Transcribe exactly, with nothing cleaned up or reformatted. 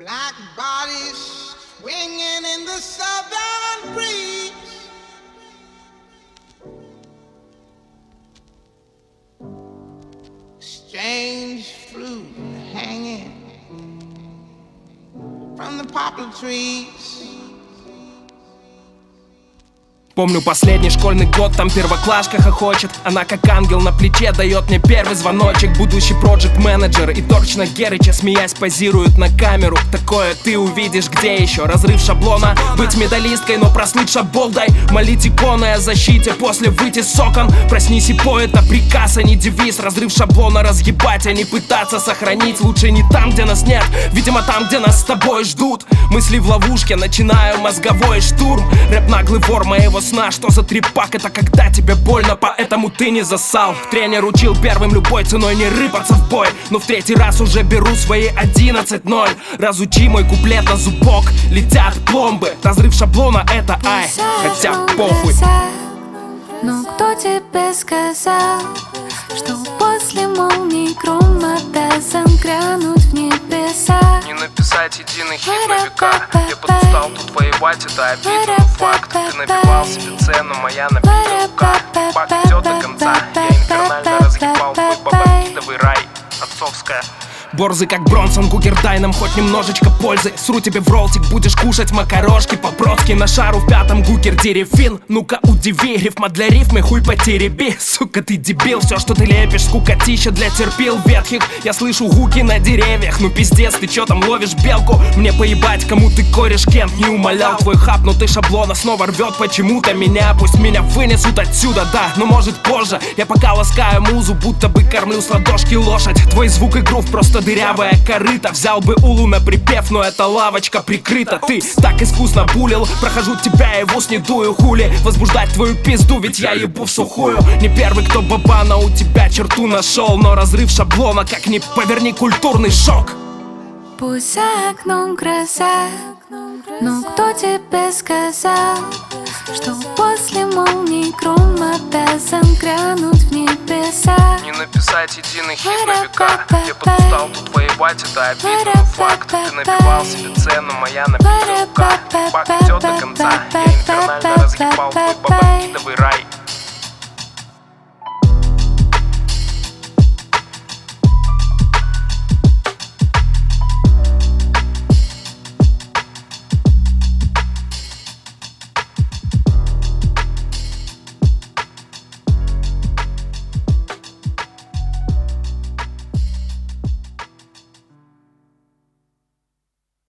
Black bodies swinging in the southern breeze. Strange fruit hanging from the poplar trees. Помню последний школьный год, там первоклашка хохочет. Она как ангел на плече дает мне первый звоночек. Будущий проджект-менеджер и точно Герыча, смеясь, позирует на камеру. Такое ты увидишь где еще? Разрыв шаблона, быть медалисткой, но прослыть шаболдой. Молить иконы о защите, после выйти с окон. Проснись и пой, это приказ, а не девиз. Разрыв шаблона разъебать, а не пытаться сохранить. Лучше не там, где нас нет, видимо там, где нас с тобой ждут. Мысли в ловушке, начинаю мозговой штурм. Рэп наглый вор моего сна, что за трепак? Это когда тебе больно, поэтому ты не засал. Тренер учил первым любой ценой не рыпаться в бой, но в третий раз уже беру свои одиннадцать ноль. Разучи мой куплет на зубок, летят пломбы. Разрыв шаблона это ай, хотя похуй. Но кто тебе сказал, что после молний гром обязан грянуть в небеса? Не написать единый хит на века. Я подустал тут воевать, это обидно, но факт. Ты набивал себе цену, моя набита рука. Пак идет до конца, я инфернально разъебал твой бабабидовый рай. Отцовская. Борзы как Бронсон, Кукер, дай нам хоть немножечко пользы. Сру тебе в ролтик, будешь кушать макарошки по-бродски. На шару в пятом Гукер деревин. Ну-ка удиви, рифма для рифмы, хуй потереби. Сука, ты дебил, все, что ты лепишь, скукотища для терпил ветхих. Я слышу гуки на деревьях, ну пиздец, ты чё там ловишь белку? Мне поебать, кому ты кореш, Кент не умолял. Твой хапнутый шаблона снова рвет почему-то меня. Пусть меня вынесут отсюда, да, но может позже. Я пока ласкаю музу, будто бы кормлю с ладошки лошадь. Твой звук и грув просто дырявая корыта. Взял бы улу на припев, но эта лавочка прикрыта. Ты так искусно булил, прохожу тебя и в ус не дую. Хули возбуждать твою пизду, ведь я ебу в сухую. Не первый, кто бабана у тебя черту нашел, но разрыв шаблона, как ни поверни, культурный шок. Пусть за окном гроза, но кто тебе сказал, что после молний гром обязан грянуть в небеса? Не написать единый хит на века. Я подустал тут воевать, это обидно, но факт. Ты набивал себе цену, моя набита рука. Пак идет до конца, я инфернально разъебал твой бабабидовый рай.